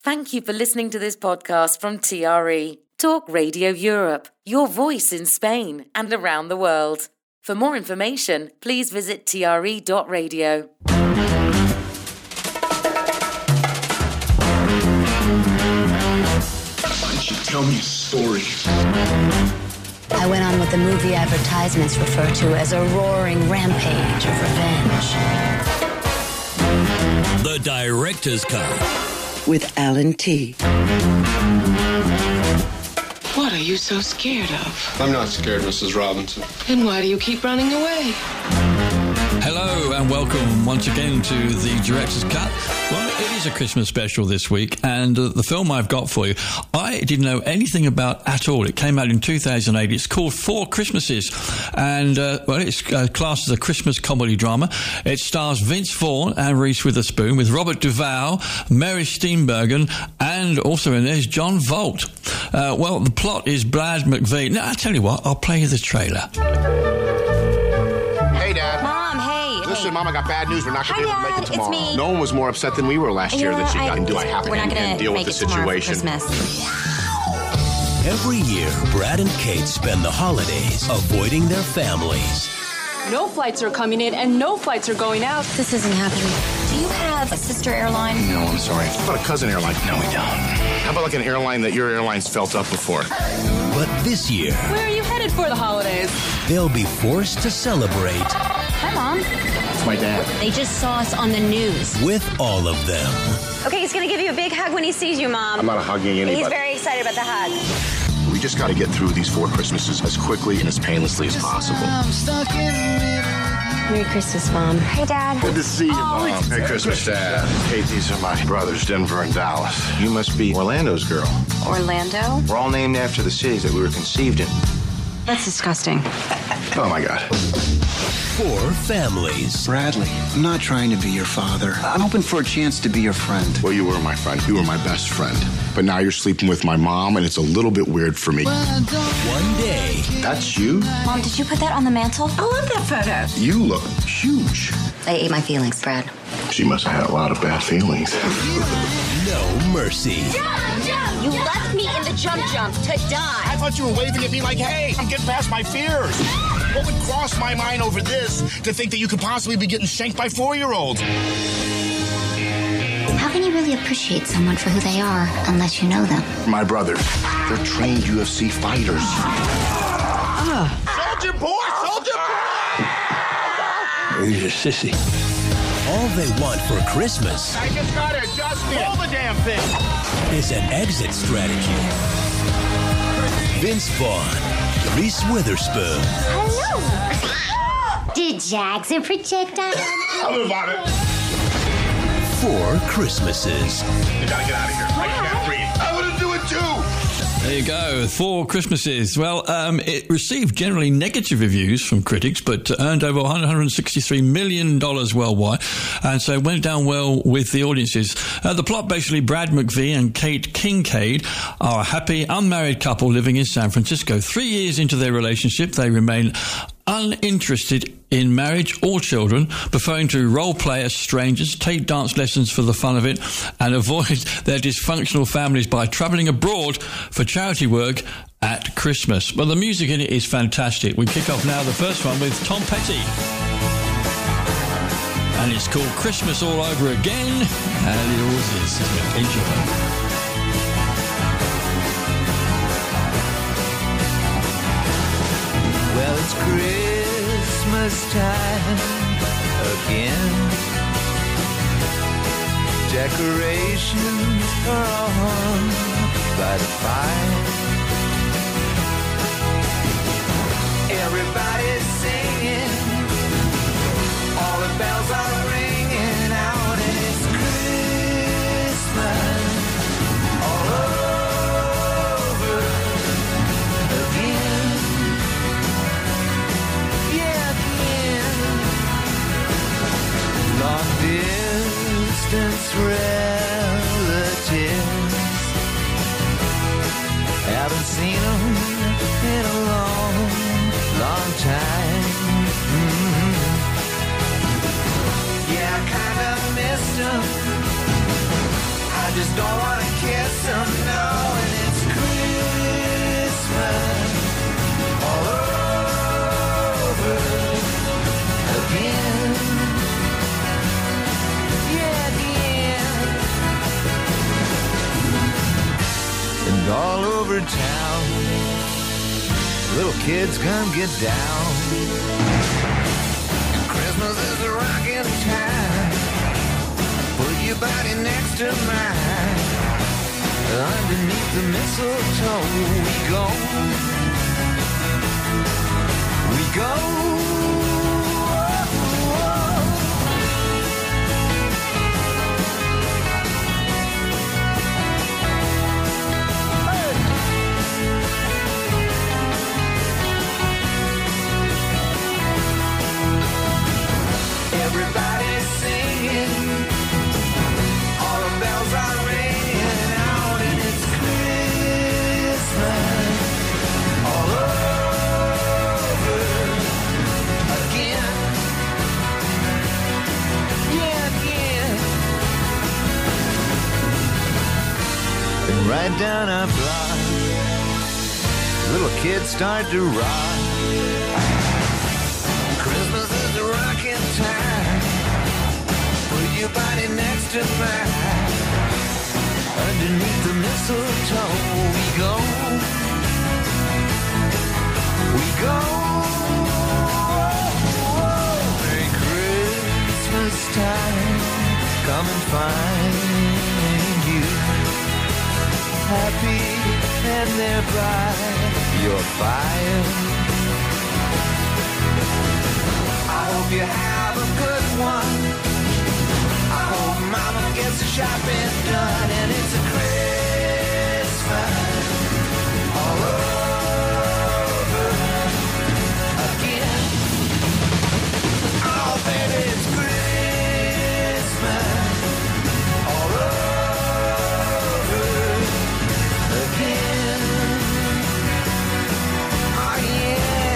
Thank you for listening to this podcast from TRE, Talk Radio Europe, your voice in Spain and around the world. For more information, please visit tre.radio. Why don't you tell me a story? I went on what the movie advertisements refer to as a roaring rampage of revenge. The Director's Cut. With Alan T. What are you so scared of? I'm not scared, Mrs. Robinson. Then why do you keep running away? Hello and welcome once again to the Director's Cut. Well, it is a Christmas special this week, and the film I've got for you, I didn't know anything about at all. It came out in 2008. It's called Four Christmases, and it's classed as a Christmas comedy drama. It stars Vince Vaughn and Reese Witherspoon with Robert Duvall, Mary Steenburgen, and also in there is John Voight. Well, the plot is Brad McVeigh. Now, I tell you what, I'll play you the trailer. Hey, Dad. Mom, hey. Listen, Mom, I got bad news. We're not going to be able to make it tomorrow. It's me. No one was more upset than we were last year that she got into. I have We're not to going to deal with make the it tomorrow for situation. Christmas. Every year, Brad and Kate spend the holidays avoiding their families. No flights are coming in and no flights are going out. This isn't happening. Do you have a sister airline? No, I'm sorry. How about a cousin airline? No, we don't. How about like an airline that your airline's felt up before? But this year, Where are you headed for the holidays? they'll be forced to celebrate Hi, Mom. It's my dad. They just saw us on the news. with all of them. Okay, he's gonna give you a big hug when he sees you, Mom. I'm not hugging anybody. He's very excited about the hug. We just got to get through these 4 Christmases as quickly and as painlessly as possible. Merry Christmas, Mom. Hey, Dad. Good to see you, Mom. Merry Christmas, Dad. Hey, these are my brothers, Denver and Dallas. You must be Orlando's girl. Orlando? We're all named after the cities that we were conceived in. That's disgusting. Oh, my God. 4 families. Bradley, I'm not trying to be your father. I'm hoping for a chance to be your friend. Well, you were my friend. You were my best friend. But now you're sleeping with my mom, and it's a little bit weird for me. One day, That's you? Mom, did you put that on the mantle? I love that photo. You look huge. I ate my feelings, Brad. She must have had a lot of bad feelings. no mercy. You left me in the jump to die. I thought you were waving at me like, hey, I'm getting past my fears. What would cross my mind over this to think that you could possibly be getting shanked by 4-year-olds? How can you really appreciate someone for who they are unless you know them? My brothers, they're trained UFC fighters. Soldier boy, soldier boy! You're a sissy. All they want for Christmas I just got to adjust it. Hold the damn thing. is an exit strategy. Vince Vaughn, Reese Witherspoon. Hello. Did Jags a projectile? Tell me about it. 4 Christmases. You gotta get out of here. I can't breathe. I want to do it too. There you go, 4 Christmases. Well, it received generally negative reviews from critics, but earned over $163 million worldwide, and so it went down well with the audiences. The plot, basically, Brad McVeigh and Kate Kincaid are a happy, unmarried couple living in San Francisco. 3 years into their relationship, they remain uninterested in marriage or children, preferring to role play as strangers, take dance lessons for the fun of it, and avoid their dysfunctional families by travelling abroad for charity work at Christmas. Well, the music in it is fantastic. We kick off now the first one with Tom Petty. And it's called Christmas All Over Again, and it always is. Enjoy. Well, it's Christmas time again. Decorations are on by the fire. Everybody's singing. All the bells are ringing out, and it's Christmas all over again. Long distance relatives have yes or no, and it's Christmas all over again. Yeah, again. And all over town, little kids come get down. Christmas is a rockin' time. Put your body next to mine. Underneath the mistletoe we go. We go. Everybody's singing, all the bells are ringing out, and it's Christmas all over again. Yeah, again. And right down our block, little kids start to rock. Christmas is a rockin' time. Put your body next to mine. Underneath the mistletoe we go. We go. Merry Christmas time. Come and find you happy and there by your fire. I hope you have a good one. I hope Mama gets the shopping done, and it's a Christmas all over again. Oh, baby, it's Christmas all over again. Oh, yeah.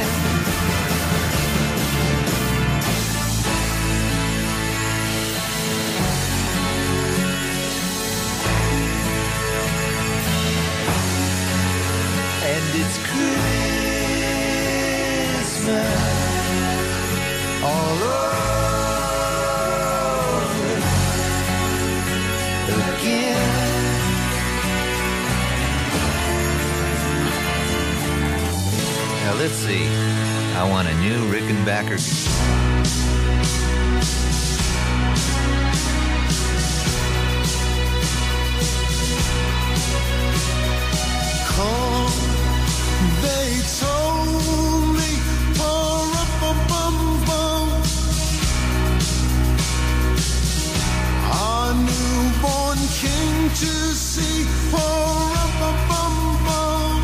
And it's Christmas all over again. Now let's see. I want a new Rickenbacker guitar. They told me, pa-ra-pa-bum-bum, our newborn king to see, pa-ra-pa-bum-bum,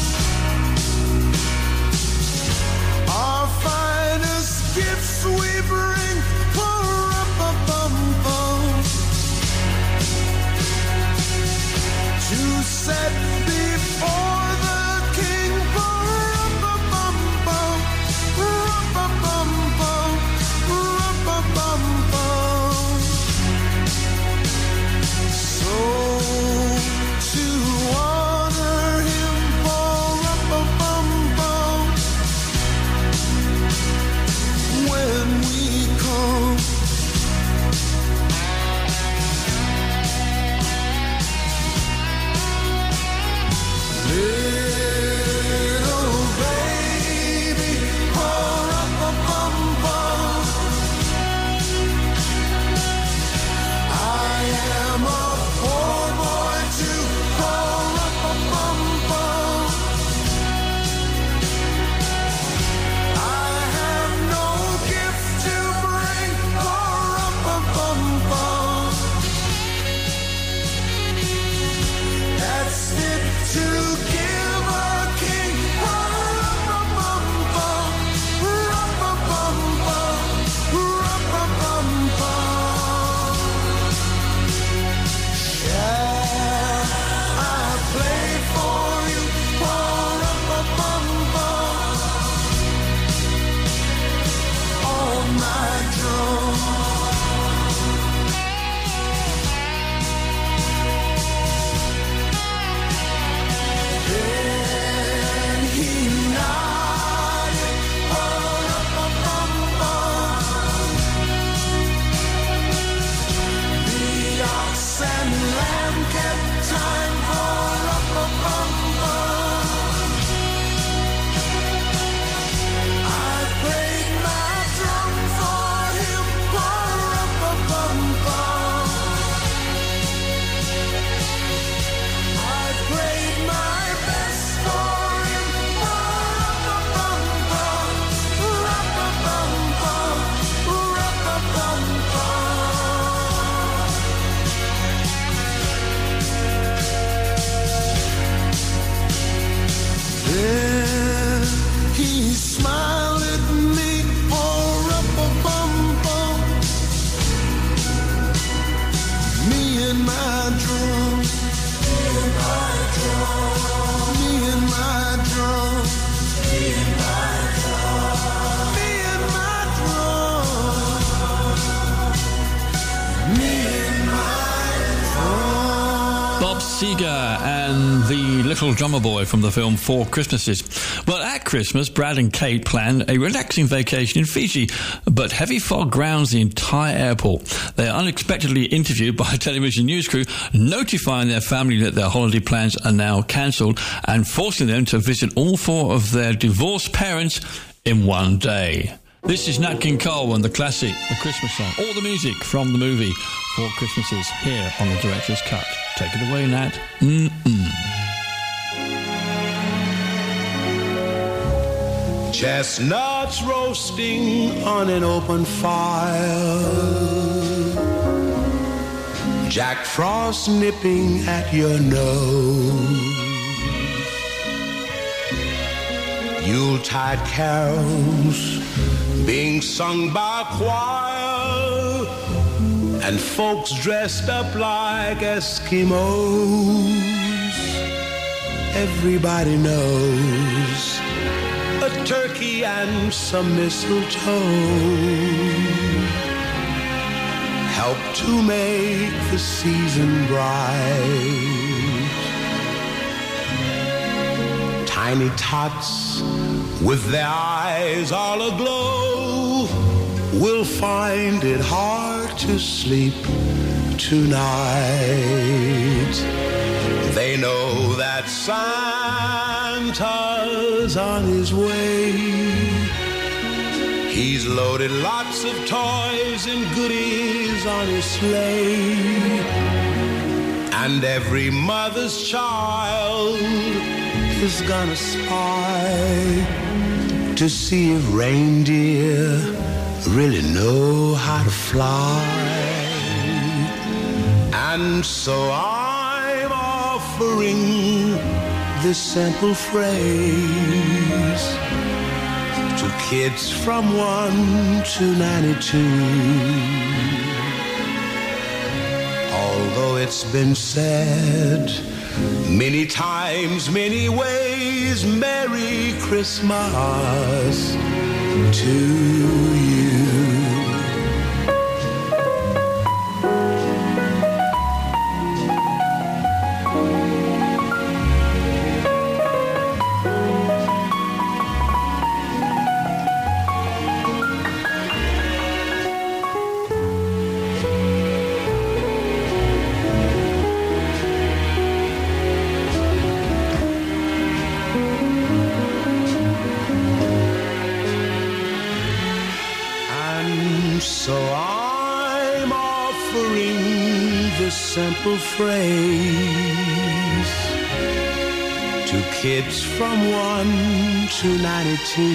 our finest gifts we bring, pa-ra-pa-bum-bum, to set before the king, pa-ra-pa-bum-bum, ra-pa-bum-bum, ra-pa-bum-bum. So to honor him, pa-ra-pa-bum-bum, when we come. Bob Seger and the little drummer boy from the film Four Christmases. Well, at Christmas, Brad and Kate plan a relaxing vacation in Fiji, but heavy fog grounds the entire airport. They are unexpectedly interviewed by a television news crew, notifying their family that their holiday plans are now cancelled and forcing them to visit all four of their divorced parents in one day. This is Nat King Cole and the classic, the Christmas song. All the music from the movie Four Christmases here on the Director's Cut. Take it away, Nat. Chestnuts roasting on an open fire, Jack Frost nipping at your nose, Yuletide carols being sung by choir, and folks dressed up like Eskimos. Everybody knows a turkey and some mistletoe help to make the season bright. Tiny tots with their eyes all aglow will find it hard to sleep tonight. They know that Santa's on his way. He's loaded lots of toys and goodies on his sleigh, and every mother's child is gonna spy to see if reindeer really know how to fly. And so I'm offering this simple phrase to kids from 1 to 92. Although it's been said many times, many ways, Merry Christmas to you. Simple phrase to kids from 1 to 92.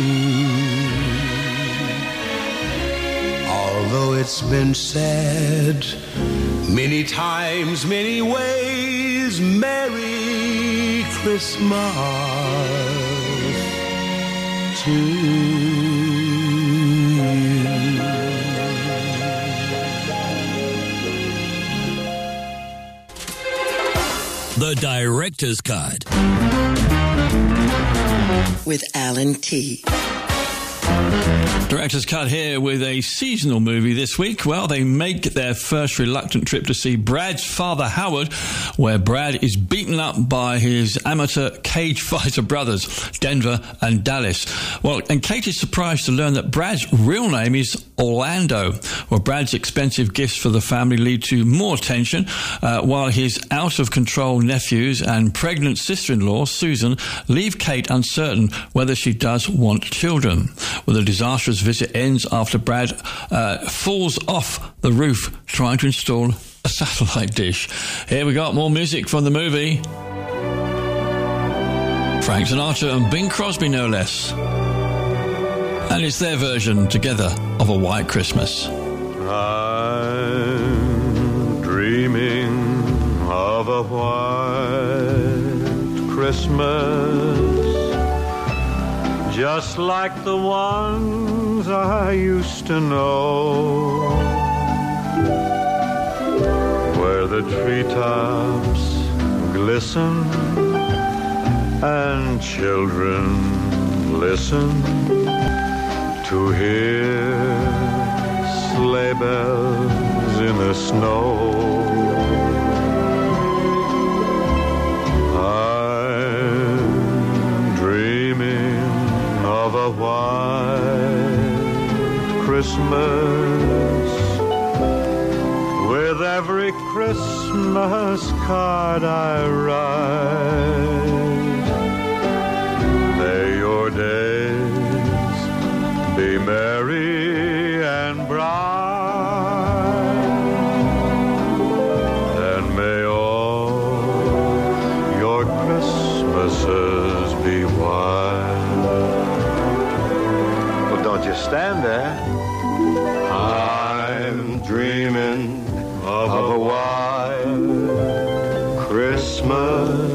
Although it's been said many times, many ways, Merry Christmas to you. The Director's Cut with Alan T. Director's Cut here with a seasonal movie this week. Well, they make their first reluctant trip to see Brad's father, Howard, where Brad is beaten up by his amateur cage fighter brothers, Denver and Dallas. Well, and Kate is surprised to learn that Brad's real name is Orlando. Well, Brad's expensive gifts for the family lead to more tension, while his out-of-control nephews and pregnant sister-in-law, Susan, leave Kate uncertain whether she does want children. Well, the disastrous visit ends after Brad falls off the roof trying to install a satellite dish. Here we got more music from the movie. Frank Sinatra and Bing Crosby, no less. And it's their version together of A White Christmas. I'm dreaming of a white Christmas, just like the ones I used to know, where the treetops glisten and children listen to hear sleigh bells in the snow. card I write. May your days be merry and bright, and may all your Christmases be white. Well, don't just stand there. I'm dreaming of a white Christmas,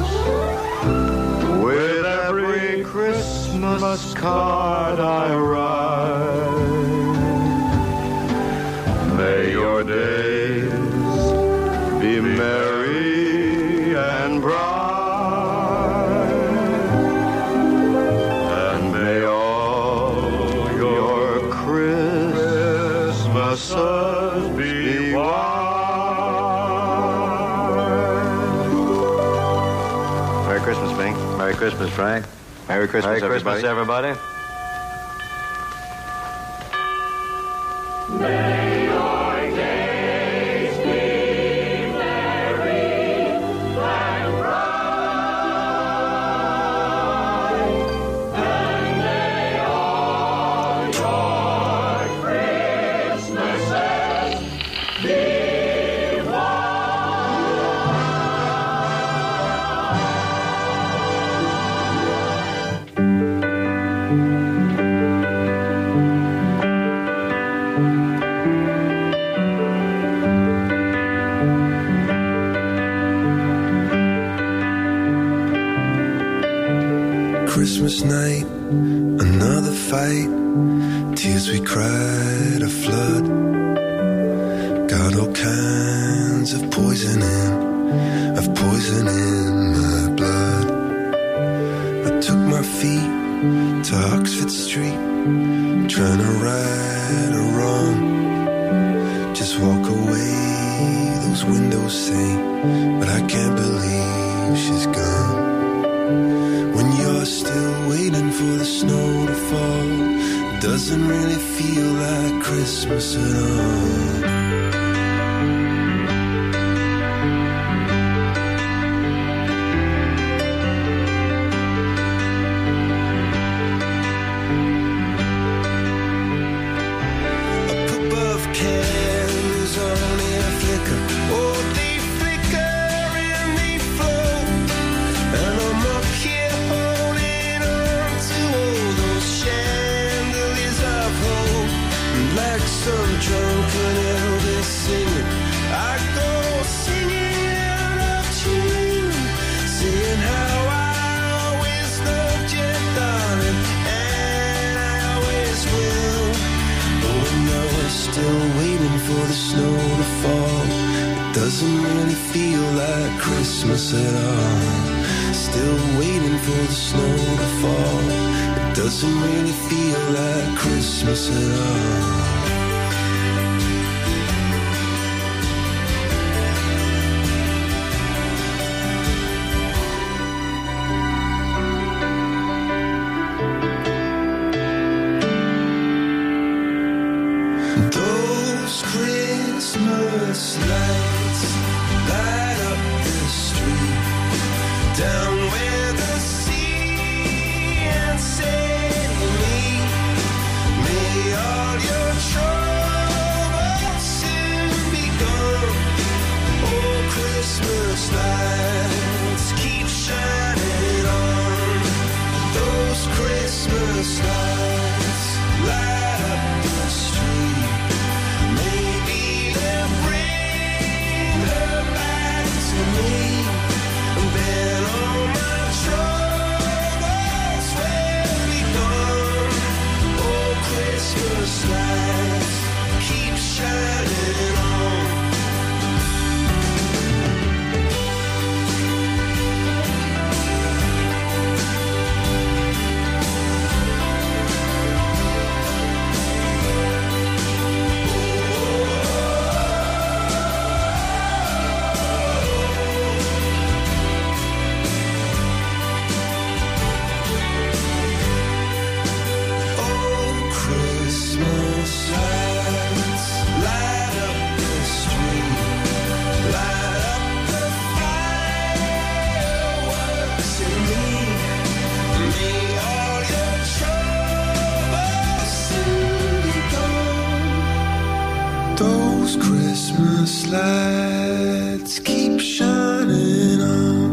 with every Christmas card I write. May your days be merry and bright, and may all your Christmases be white. Merry Christmas, Bing. Merry Christmas, Frank. Merry Christmas, everybody. May your days be merry and bright, and may all your Christmases be Christmas night, another fight, tears we cried a flood. Got all kinds of poison in my blood. I took my feet to Oxford Street, trying to right a wrong. Just walk away, those windows say, but I can't believe she's gone. When you're still waiting for the snow to fall, it doesn't really feel like Christmas at all. Doesn't really feel like Christmas at all. Still waiting for the snow to fall. It doesn't really feel like Christmas at all. Those Christmas lights light up the street, down where the sea and sailing meet. May all your troubles soon be gone. Oh, Christmas lights keep shining on. Those Christmas lights light up the street. Maybe they'll bring her back to me. And then on lights keep shining on.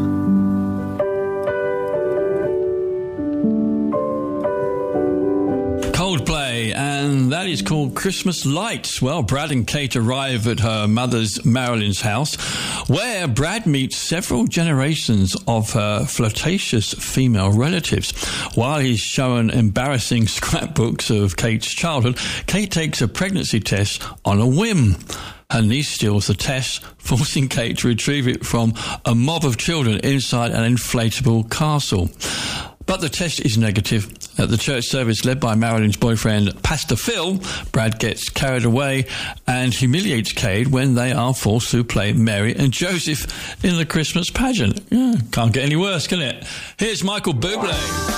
Coldplay, and that is called Christmas Lights. Well, Brad and Kate arrive at her mother's, Marilyn's house, where Brad meets several generations of her flirtatious female relatives. While he's shown embarrassing scrapbooks of Kate's childhood, Kate takes a pregnancy test on a whim. Her niece steals the test, forcing Kate to retrieve it from a mob of children inside an inflatable castle. But the test is negative. At the church service led by Marilyn's boyfriend, Pastor Phil, Brad gets carried away and humiliates Kate when they are forced to play Mary and Joseph in the Christmas pageant. Yeah, can't get any worse, can it? Here's Michael Bublé.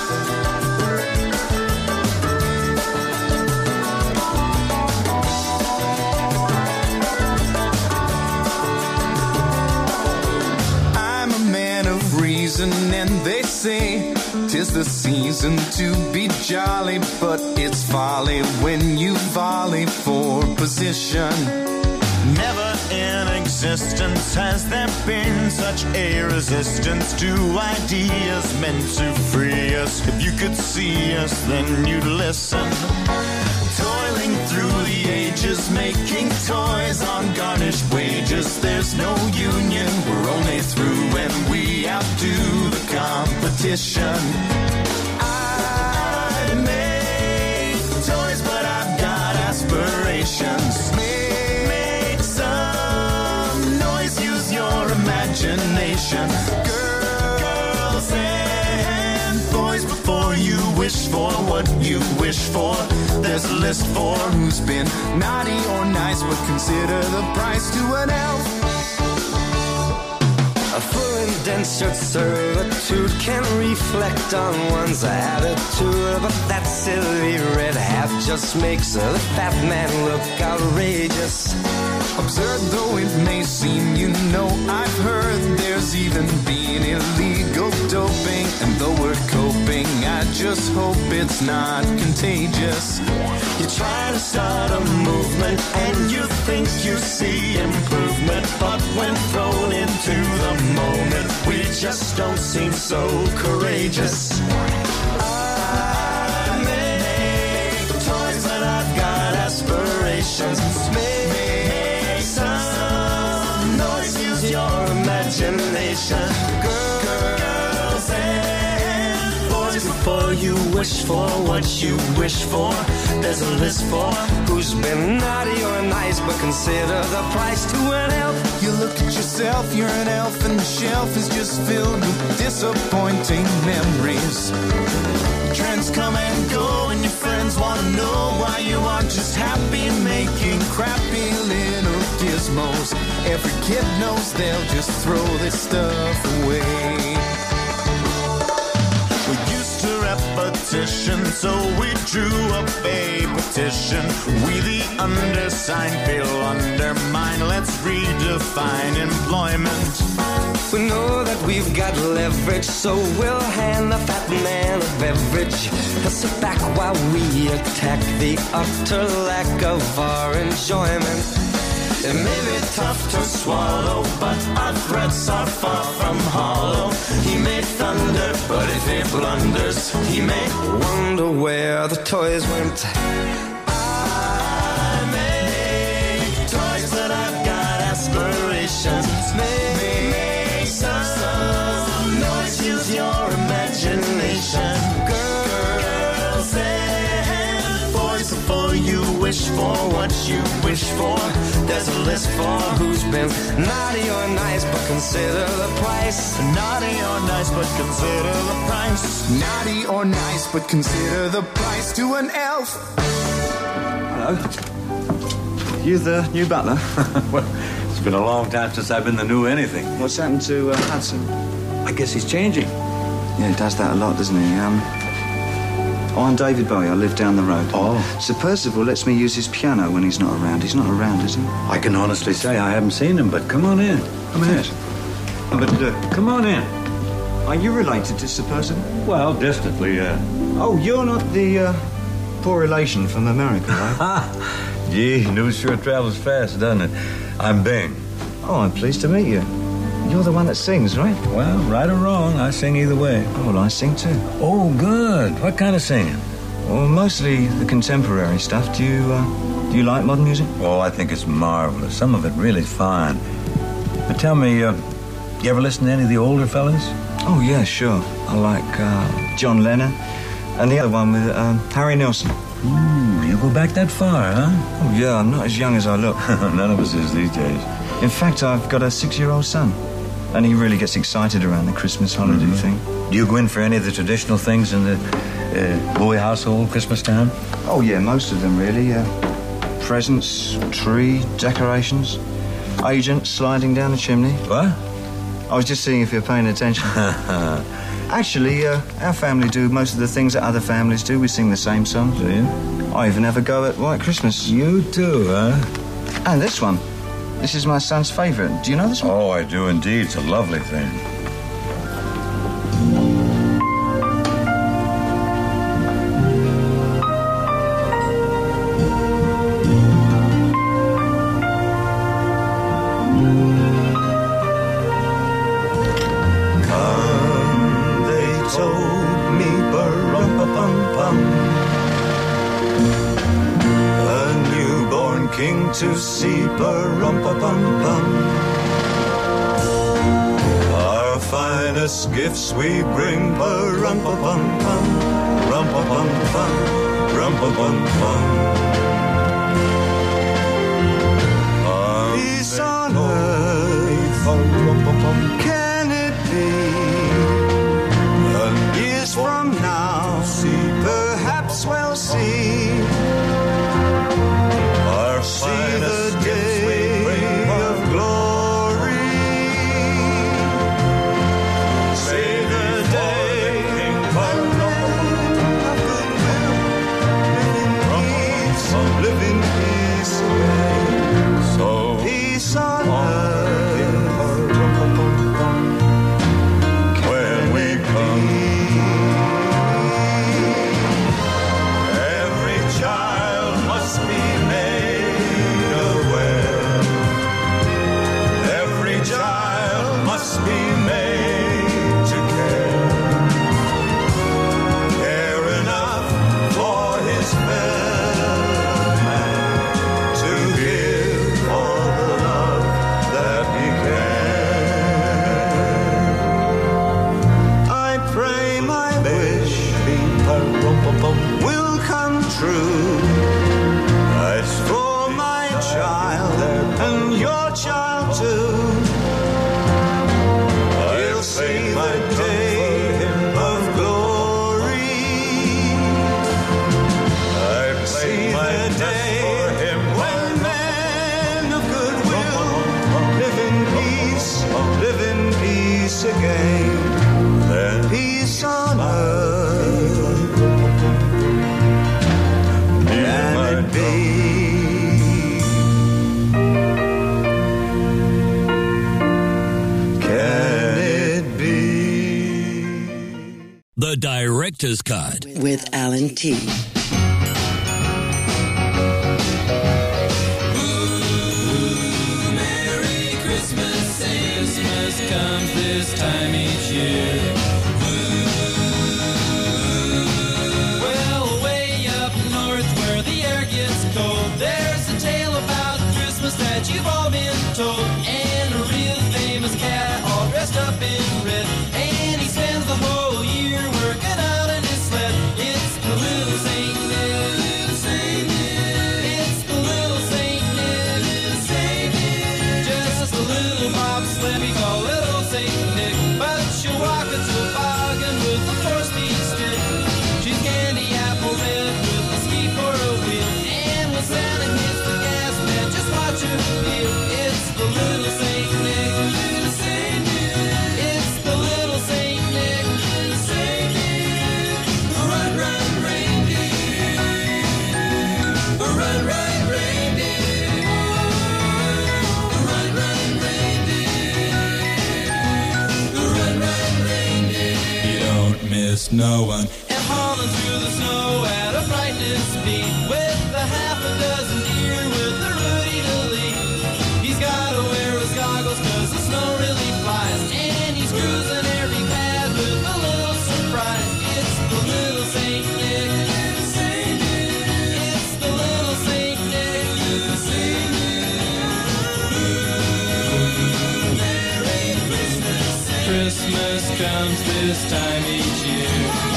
And they say 'tis the season to be jolly, but it's folly when you volley for position. Never in existence has there been such a resistance to ideas meant to free us. If you could see us, then you'd listen. Toiling through the ages, making toys on garnished wages. There's no union, we're only through when we outdo the competition. I make toys, but I've got aspirations. Make some noise, use your imagination. Girls and boys, before you wish for what you wish for, there's a list for who's been naughty or nice, but consider the price to an elf. A full indentured servitude can reflect on one's attitude, but that silly red half just makes the fat man look outrageous. Absurd though it may seem, you know I've heard there's even been illegal doping, and though we're coping, I just hope it's not contagious. You try to start a movement and you think you see improvement, but when thrown into the moment, we just don't seem so courageous. I make toys, but I've got aspirations. Make some noise, use your imagination. Girls and boys, before you wish for what you wish for, there's a list for who's been naughty or nice, but consider the price to an elf. You look at yourself, you're an elf, and the shelf is just filled with disappointing memories. Trends come and go, and your friends want to know why you aren't just happy making crappy little gizmos. Every kid knows they'll just throw this stuff away. We're used to repetition, so we drew up a petition. We the undersigned feel undermined. Let's redefine employment. We know that we've got leverage, so we'll hand the fat man a beverage. He'll sit back while we attack the utter lack of our enjoyment. It may be tough to swallow, but our threats are far from hollow. He may thunder, but if he blunders, he may wonder where the toys went. I make toys, but I've got aspirations. Make some noise, use your imagination. Girls and boys, before you wish for what you wish for, there's a list for who's been naughty or nice, but consider the price. Naughty or nice, but consider the price. Naughty or nice, but consider the price to an elf. Hello. You the new butler? Well, it's been a long time since I've been the new anything. What's happened to Hudson? I guess he's changing. Yeah, he does that a lot, doesn't he? I'm David Bowie. I live down the road. Oh. Sir Percival lets me use his piano when he's not around. He's not around, is he? I can honestly say I haven't seen him, but come on in. Come in. But come on in. Are you related to Sir Percival? Well, distantly, yeah. Oh, you're not the poor relation from America, right? Gee, news sure travels fast, doesn't it? I'm Bing. Oh, I'm pleased to meet you. You're the one that sings, right? Well, right or wrong, I sing either way. Oh, well, I sing too. Oh, good. What kind of singing? Well, mostly the contemporary stuff. Do you like modern music? Oh, I think it's marvelous. Some of it really fine. But tell me, you ever listen to any of the older fellas? Oh, yeah, sure. I like John Lennon and the other one with Harry Nilsson. You go back that far, huh? Oh, yeah, I'm not as young as I look. None of us is these days. In fact, I've got a 6-year-old son, and he really gets excited around the Christmas holiday thing. Do you go in for any of the traditional things in the Bowie household Christmas time? Oh, yeah, most of them, really. Presents, tree, decorations, agents sliding down the chimney. What? I was just seeing if you're paying attention. Actually, our family do most of the things that other families do. We sing the same songs. Do you? I even have a go at White Christmas. You too, huh? And this one. This is my son's favourite. Do you know this one? Oh, I do indeed. It's a lovely thing. Come, they told me, ba-rum-pa-pum-pum, a newborn king to see, ba-rum-pa-pum-pum. Our finest gifts we bring, ba-rum-pa-pum-pum, rum-pa-pum-pum, rum-pa-pum-pum. Peace on earth, can it be? Years from now, perhaps we'll see. Our finest the day of glory. Say the day of goodwill, live in peace, so peace on earth when we come. Every child must be made aware. Every child must be made to care. Care enough for his fellow man, to give all the love that he can. I pray my wish will come true. It's for my child and your child too. I'll see the day of glory. I'll see the day when men of goodwill live in peace again. Then peace on earth. Can it be? Can it be? The Director's Cut with Alan T. Merry Christmas, Christmas comes this time each year. Well, way up north where the air gets cold, there's a tale about Christmas that you've all been told. And a real famous cat all dressed up in red, and he spends the whole year working out in his sled. It's the little Saint Nick. It's the little Saint Nick. Just a little bobsled we call little Saint Nick. But she'll walk a toboggan with a 4-speed stick. She's candy apple red with a ski for a wheel. And when Santa hits the gas, man, just watch her feel. It's the little Saint Nick. It's the little Saint Nick. Run, run, reindeer. Run, run, reindeer. Run, run, reindeer. Run, run, reindeer. You don't miss no one. And hauling through the snow at a frightening speed, with a half a dozen deer with a Rudy to lead. He's gotta wear his goggles comes this time each year.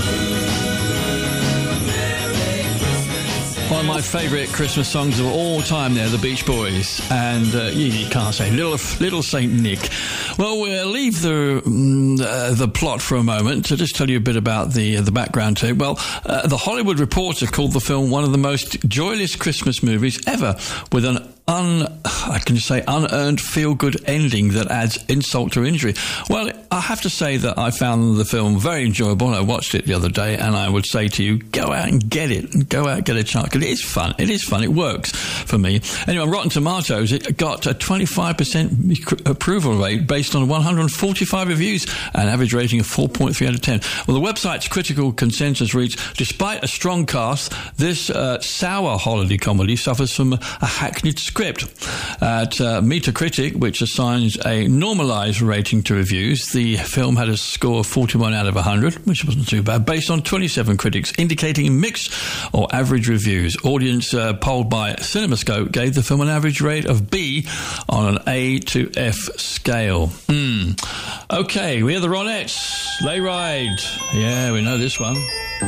One of my favourite Christmas songs of all time there, the Beach Boys. And you can't say Little Saint Nick. Well, we'll leave the plot for a moment to just tell you a bit about the background to it. Well, the Hollywood Reporter called the film one of the most joyless Christmas movies ever, with an unearned feel-good ending that adds insult to injury. Well, I have to say that I found the film very enjoyable. I watched it the other day, and I would say to you, go out and get it. Go out and get a chance, because it is fun. It is fun. It works for me. Anyway, on Rotten Tomatoes, it got a 25% approval rate based on 145 reviews, an average rating of 4.3 out of 10. Well, the website's critical consensus reads, despite a strong cast, this sour holiday comedy suffers from a hackneyed script. At Metacritic, which assigns a normalised rating to reviews, the film had a score of 41 out of 100, which wasn't too bad, based on 27 critics, indicating mixed or average reviews. Audience polled by CinemaScope gave the film an average rate of B on an A to F scale. Okay, we are the Ronettes. Sleigh Ride. Yeah, we know this one.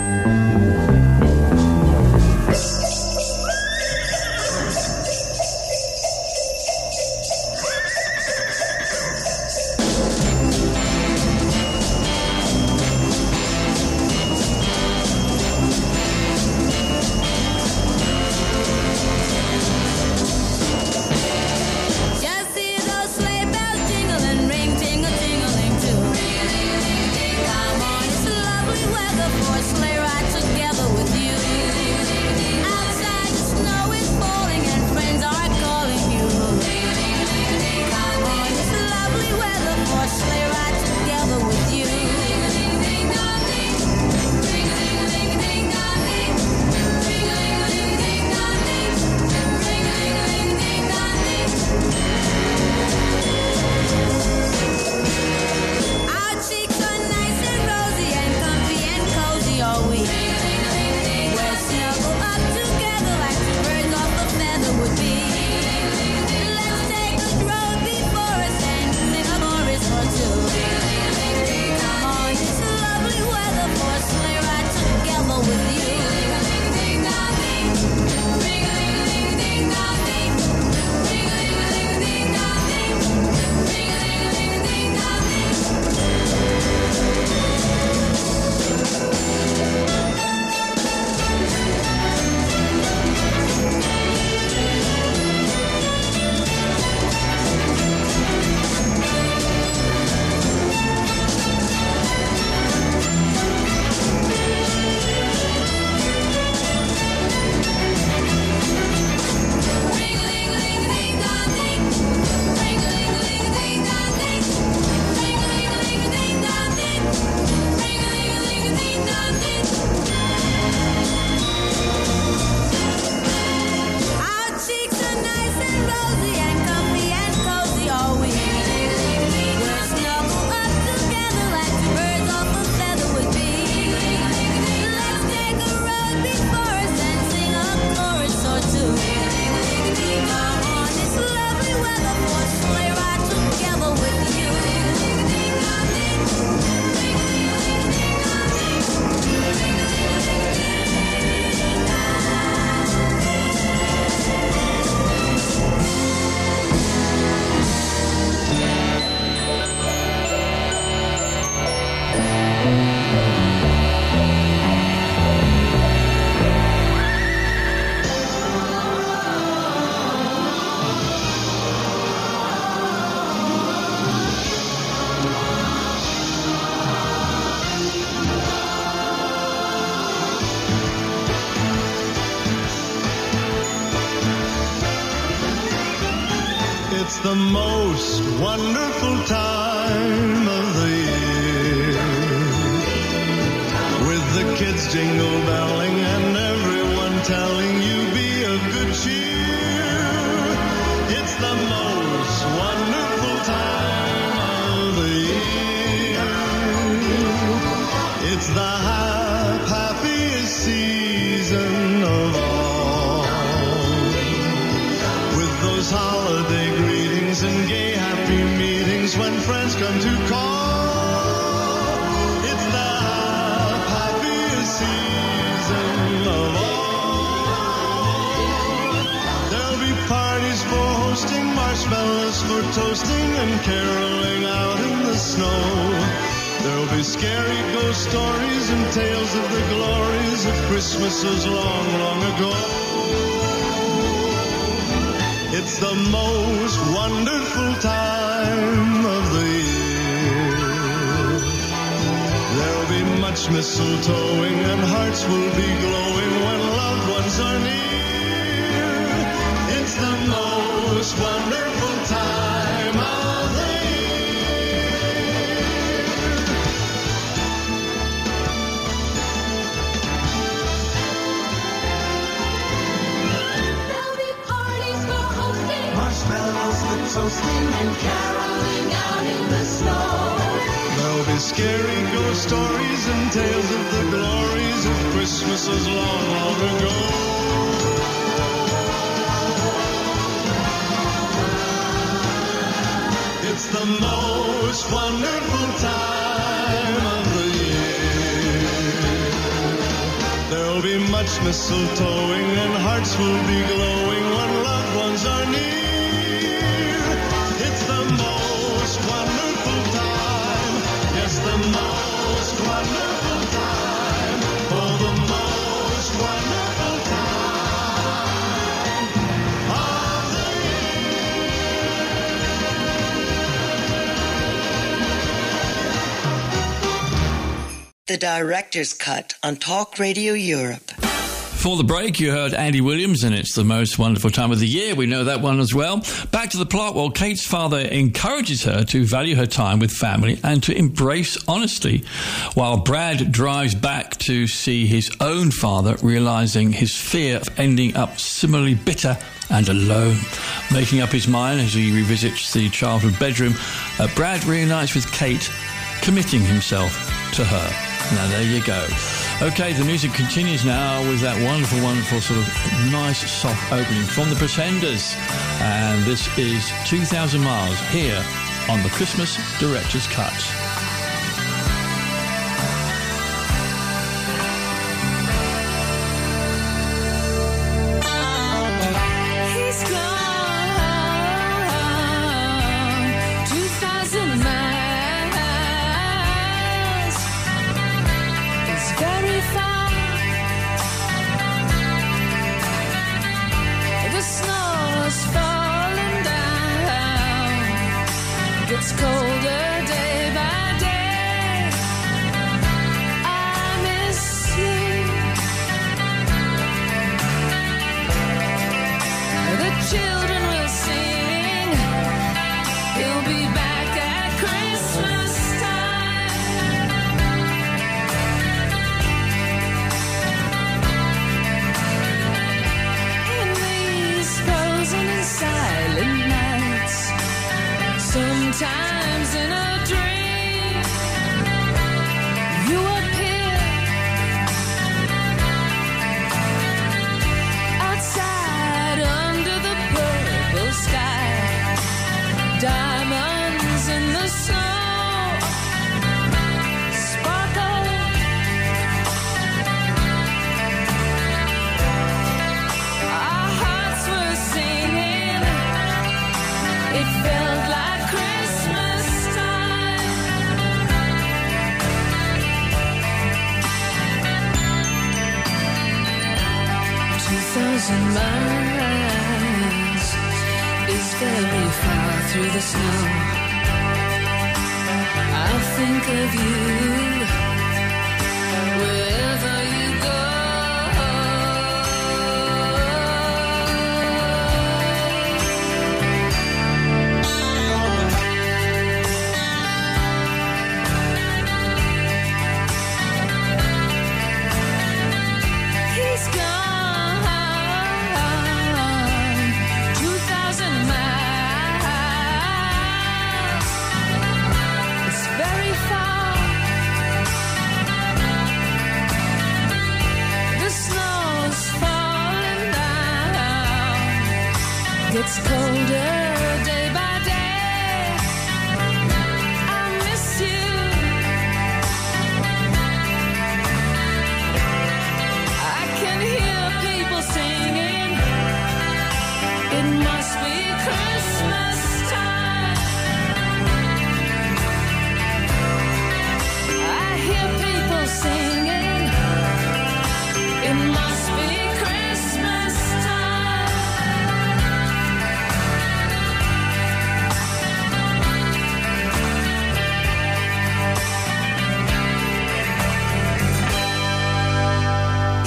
Sleigh ride together with you. Outside the snow is falling and friends are calling you. Come on, it's lovely weather for a sleigh ride together with you. Our cheeks are nice and rosy and comfy and cozy all week. We'll snuggle up together like two birds off a feather would be. Let's take the road before us and sing a chorus or two. Come on, it's lovely weather for a sleigh ride together with you. Our cheeks are nice and rosy and comfy and cozy all week. We'll snuggle up together like two birds off a feather would be. Let's take a road before us and sing a chorus or two. Come on, it's lovely weather for a sleigh ride together with you. It's the most wonderful time of the year, with the kids jingle belling and everyone telling you be of good cheer. It's the most wonderful time of the year. It's the happiest season of all, with those holiday greetings and gay happy meetings when friends come to call. toasting and caroling out in the snow. There'll be scary ghost stories and tales of the glories of Christmases long, long ago. It's the most wonderful time of the year. There'll be much mistletoeing and hearts will be glowing when loved ones are near. It's the most wonderful time of the year. There'll be parties for hosting, Marshmallows for toasting and caroling out in the snow. There'll be scary ghost stories and tales of the glories of Christmases long, long ago. It's the most wonderful time of the year. There'll be much mistletoeing and hearts will be glowing when loved ones are near. It's the most wonderful time. Yes, the most wonderful time. Oh, the most wonderful time of the The Director's Cut on Talk Radio Europe. For the break, you heard Andy Williams, and it's the most wonderful time of the year. We know that one as well. Back to the plot. Well, Kate's father encourages her to value her time with family and to embrace honesty, while Brad drives back to see his own father, realizing his fear of ending up similarly bitter and alone. Making up his mind as he revisits the childhood bedroom, Brad reunites with Kate, committing himself to her. Now, there you go. Okay, the music continues now with that wonderful, wonderful sort of nice, soft opening from The Pretenders. And this is 2,000 Miles here on the Christmas Director's Cut. He's gone 2,000 miles. It's very far. The snow is falling down. Gets colder day by day. I miss you. The children will sing. He'll be back at Christmas time. In these frozen and silent nights, sometimes in a dream, you appear outside under the purple sky, diamonds in the snow sparkle. Our hearts were singing. It felt like Christmas time. 2,000 miles is very far through the snow. I'll think of you wherever you go. He's gone 2,000 miles. It's very far.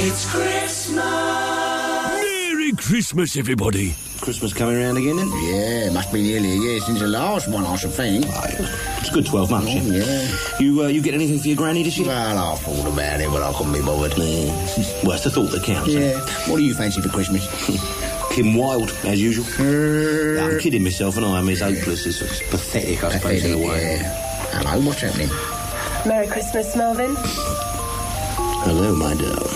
It's Christmas. Merry Christmas, everybody. Christmas coming around again, then? Yeah, must be nearly a year since the last one, I should think. It's a good 12 months, yeah. You get anything for your granny this year? Well, I thought about it, but I couldn't be bothered. Yeah. Well, it's the thought that counts. Yeah. What do you fancy for Christmas? Kim Wilde, as usual. Yeah, I'm kidding myself, and I'm as hopeless. It's pathetic, I suppose, in a way. Yeah. Hello, what's happening? Merry Christmas, Melvin. Hello, my darling.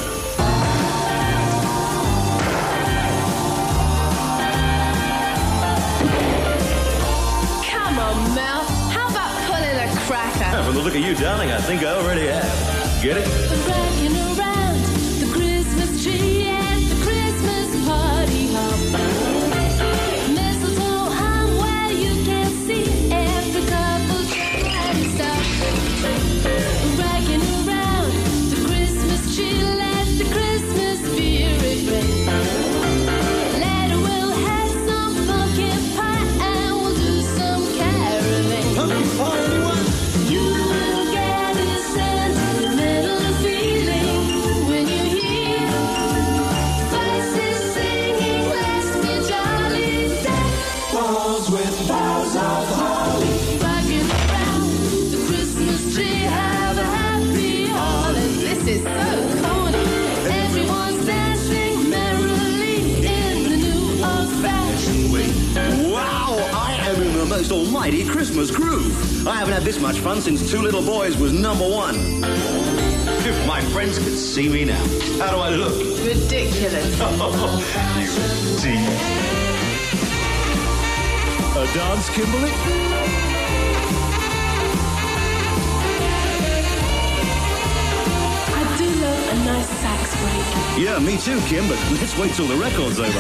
Come on, Mel. How about pulling a cracker? From the look of you, darling, I think I already have. Get it? Rocking around the Christmas tree at the Christmas party hop. Mistletoe hung where you can see every couple trying to stop. Rocking around the Christmas tree, let the Christmas spirit ring. Later we'll have some pumpkin pie and we'll do some caroling. Pumpkin pie, anyone? You will get a sentimental feeling when you hear voices singing, "Let's be jolly." Deck walls with boughs of holly, rocking around the Christmas tree. Have a happy holiday. This is so corny. Everyone's dancing merrily in the new old-fashioned way. Wow, I am in the most almighty Christmas groove. I haven't had this much fun since Two Little Boys was #1. If my friends could see me now. How do I look? Ridiculous. You see. A dance, Kimberly? I do love a nice sax break. Yeah, me too, Kim, but let's wait till the record's over.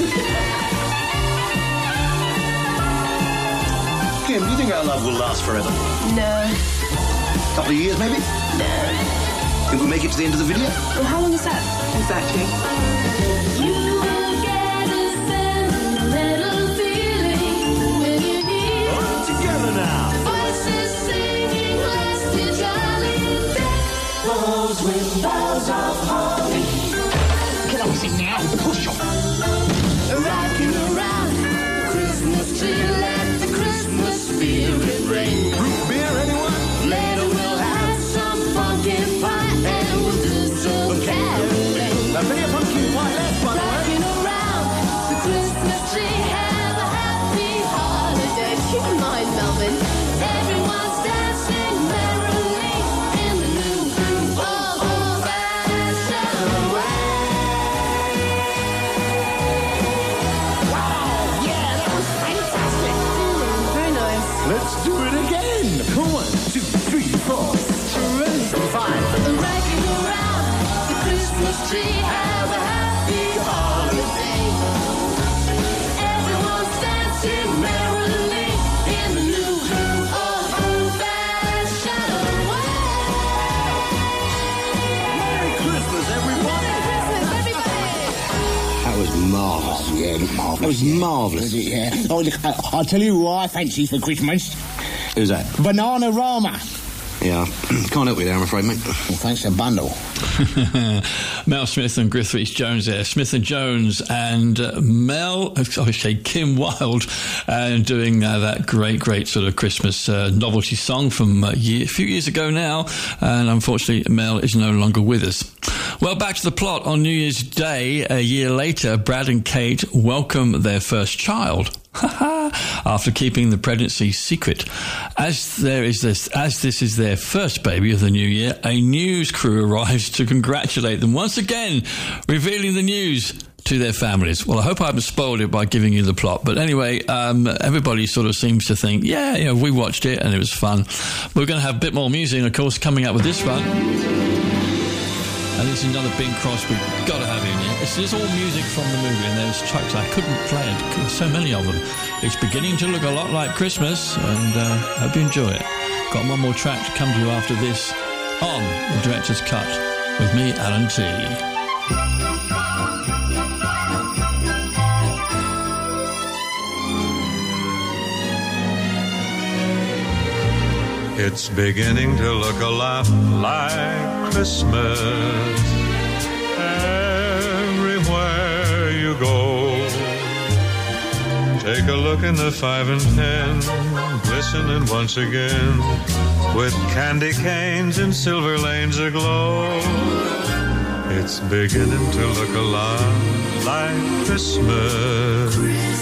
Kim, do you think our love will last forever? No. Couple of years, maybe? Think we make it to the end of the video? Well, how long is that exactly? You will get a sentimental feeling when you hear Together now. voices singing, "Let's be jolly." Deck walls with boughs of holly, Get on, sing now. Push on. rocking around the Christmas tree. Let the Christmas spirit ring. Root beer, anyone? Later we'll have some pumpkin pie and we'll do some caroling. Now, plenty of pumpkin pie left, by the way. Rocking around the Christmas tree. Have a happy holiday. Keep in mind, Melvin, everyone's dancing merrily in the new old-fashioned way. Wow, yeah, that was fantastic. Very nice. Let's do it again. 1, 2, 3, 4. Fine. Rocking around the Christmas tree. Have a happy holiday. Everyone's dancing merrily in the new old-fashioned way. Merry Christmas, everybody. Christmas, everybody. That was marvellous. Yeah, it looked marvellous. That was marvellous. Was it, yeah? Oh, look, I'll tell you who I fancy for Christmas. Who's that? Bananarama. Yeah, can't help you there, I'm afraid, mate. Well, thanks a bundle. Mel Smith and Griff Jones there. Smith and Jones and Kim Wilde doing that great sort of Christmas novelty song from a few years ago now. And unfortunately, Mel is no longer with us. Well, back to the plot. On New Year's Day, a year later, Brad and Kate welcome their first child. After keeping the pregnancy secret. As this is their first baby of the new year, a news crew arrives to congratulate them once again, revealing the news to their families. Well, I hope I haven't spoiled it by giving you the plot. But anyway, everybody sort of seems to think, yeah, we watched it and it was fun. We're going to have a bit more music, of course, coming up with this one. And this is another Bing Crosby. Got to have it in here. This is all music from the movie, and there's tracks I couldn't play it. There's so many of them. It's beginning to look a lot like Christmas, and hope you enjoy it. Got one more track to come to you after this on The Director's Cut with me, Alan T. It's beginning to look a lot like Christmas. you go. Take a look in the 5 and 10, glistening once again, with candy canes and silver lanes aglow. It's beginning to look a lot like Christmas.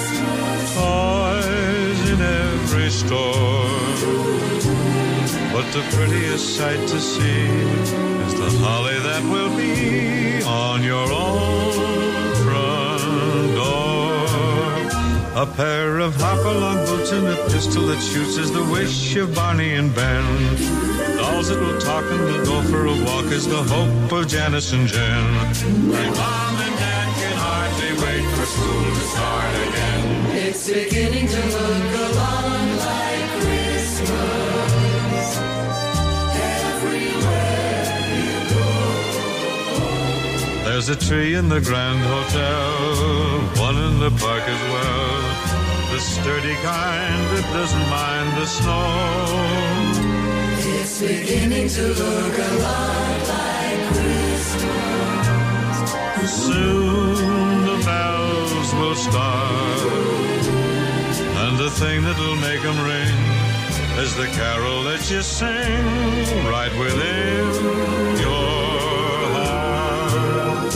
Toys in every store, but the prettiest sight to see is the holly that will be on your own front door. A pair of hop-along boots and a pistol that shoots is the wish of Barney and Ben. Dolls that will talk and will go for a walk is the hope of Janice and Jen. And Mom and Dad can hardly wait for school to start again. It's beginning to look a lot like Christmas everywhere you go. There's a tree in the Grand Hotel, one in the park as well, the sturdy kind that doesn't mind the snow. It's beginning to look a lot like Christmas. Soon the bells will start, and the thing that'll make them ring is the carol that you sing right within your heart.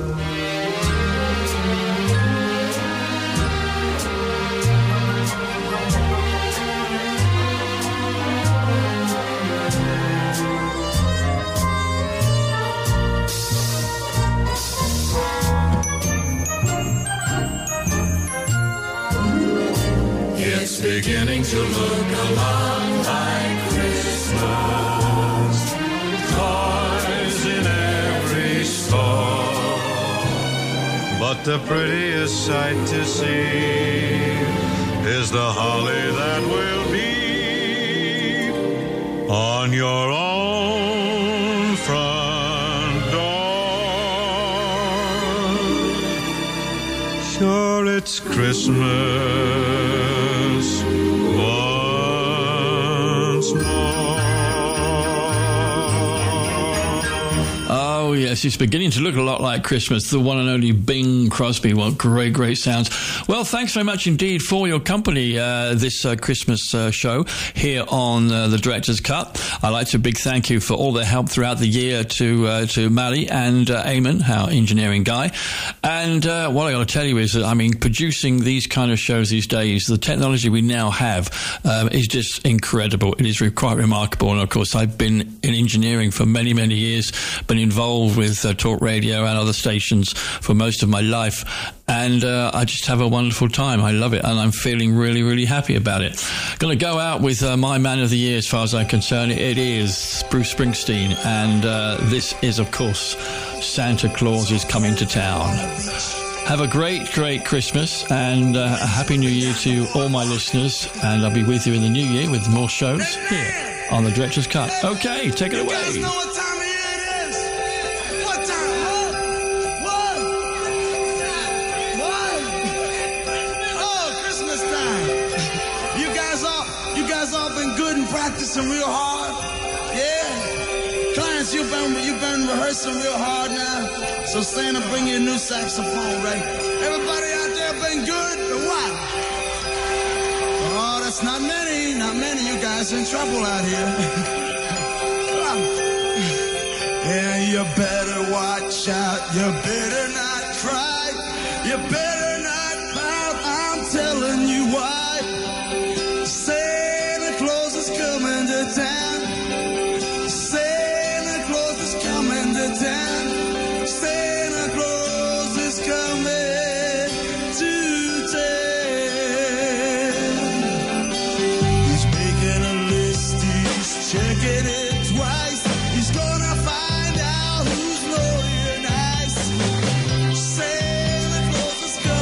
It's beginning to look a lot like Christmas. Toys in every store, but the prettiest sight to see is the holly that will be on your own front door. Sure, it's Christmas once more. Oh, yes, it's beginning to look a lot like Christmas. The one and only Bing Crosby. What great, great sounds. Well, thanks very much indeed for your company this Christmas show here on the Director's Cut. I'd like to big thank you for all their help throughout the year to Mally and Eamon, our engineering guy. And what I got to tell you is that, I mean, producing these kind of shows these days, the technology we now have is just incredible. It is quite remarkable. And, of course, I've been in engineering for many, many years, been involved with talk radio and other stations for most of my life. And I just have a wonderful time. I love it. And I'm feeling really, really happy about it. Going to go out with my man of the year as far as I'm concerned. It is Bruce Springsteen. And this is, of course, Santa Claus is Coming to Town. Have a great, great Christmas and a Happy New Year to all my listeners. And I'll be with you in the new year with more shows here on the Director's Cut. Okay, take it away. Practicing real hard, yeah. Clients, you've been rehearsing real hard now. So Santa, bring you a new saxophone, right? Everybody out there been good, or what? Oh, that's not many. You guys in trouble out here. Yeah, you better watch out. You better not cry. You better not pout. I'm telling you why. Coming to town. Santa Claus is coming to town. Santa Claus is coming to town. He's making a list, he's checking it twice. He's gonna find out who's loyal and nice. Santa Claus is coming.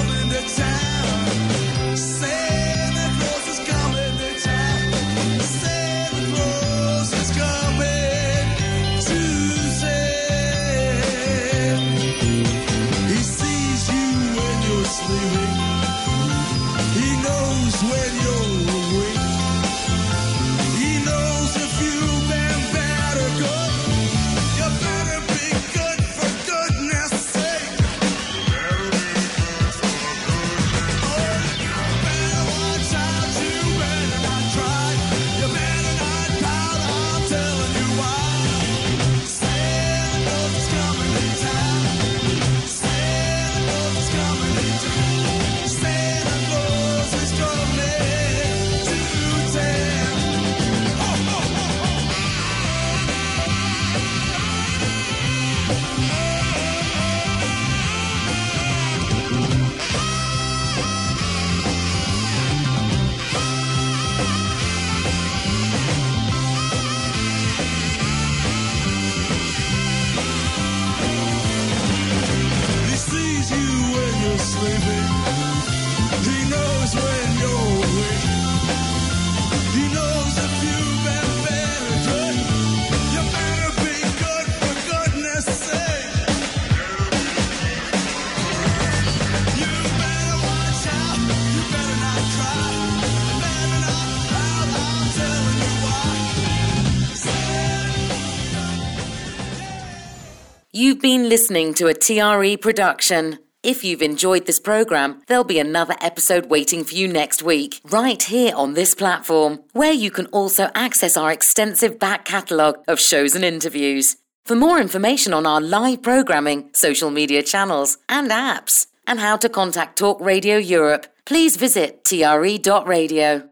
You've been listening to a TRE production. If you've enjoyed this program, there'll be another episode waiting for you next week, right here on this platform, where you can also access our extensive back catalogue of shows and interviews. For more information on our live programming, social media channels and apps, and how to contact Talk Radio Europe, please visit tre.radio.